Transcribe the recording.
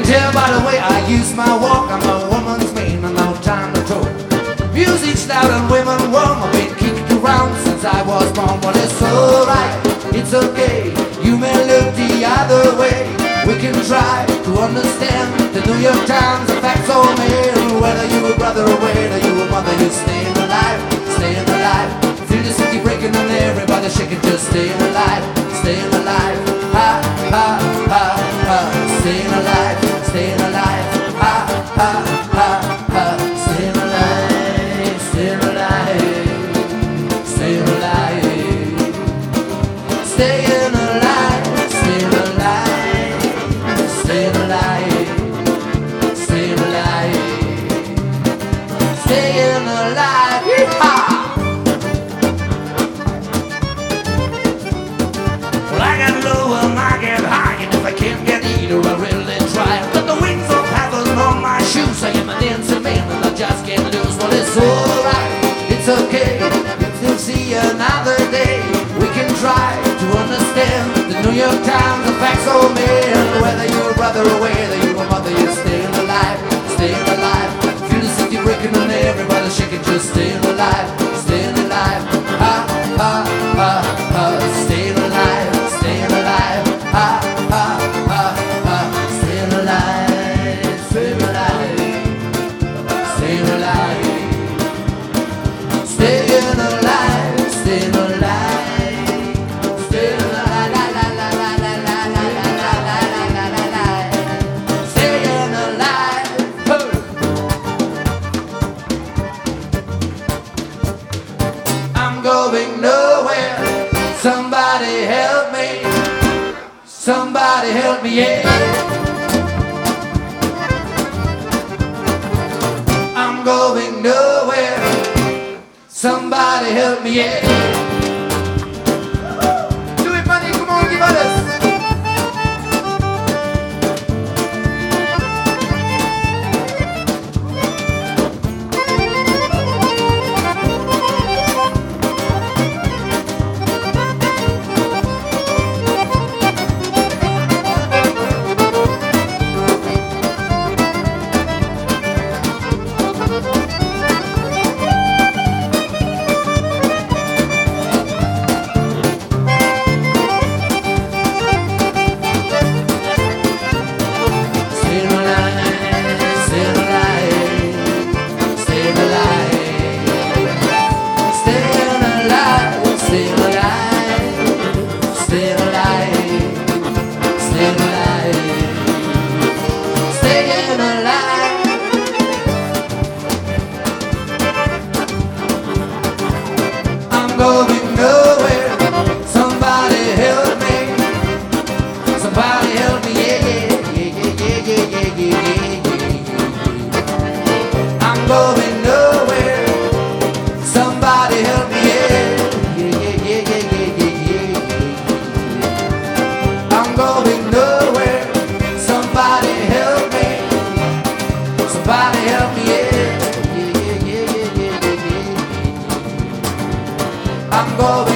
can tell by the way I use my walk, I'm a woman's man and no time to talk. Music's loud and women warm, I've been kicking around since I was born. Well, it's alright, it's okay, you may look the other way. We can try to understand the New York Times, the facts all made. Whether you a brother or whether you a mother, you're staying alive, staying alive. Feel the city breaking and everybody shaking, just staying alive, staying alive. Ha, ha, ha, ha, staying alive, staying alive. Ha, ha, ha, ha, staying alive, staying alive, staying alive, staying alive, staying alive, staying alive, staying alive, staying alive. Yeehaw! Well, I got low and I get high, and if I can't get either, I really try. But the wings of heaven on my shoes, I am a dancing man and I just can't lose. Well, it's alright, it's okay, we'll see another day. We can try to understand the New York Times, the facts all made. Whether you're a brother or whether you're a mother, you're staying alive, staying alive. Feel the city breaking and everybody shaking, just staying alive, staying alive. Ha, ha, ha, ha, staying alive, staying alive. Ha, ha, ha, ha, staying alive, staying alive, staying alive, staying alive, staying alive, staying alive, la la la la la la la la la la la la, staying alive. I'm going nowhere. Somebody help me. Somebody help me, yeah. I'm going nowhere. Somebody help me, yeah. Do it, buddy. Come on, give us. Going nowhere. Somebody help me. Somebody help me, yeah, yeah, yeah, yeah, yeah, yeah, yeah, yeah. I'm going nowhere. Somebody help me, yeah, yeah, yeah, yeah, yeah, yeah, yeah. I'm going nowhere. Somebody help me. Somebody help me, yeah, yeah, yeah, yeah, yeah, yeah, yeah. I'm going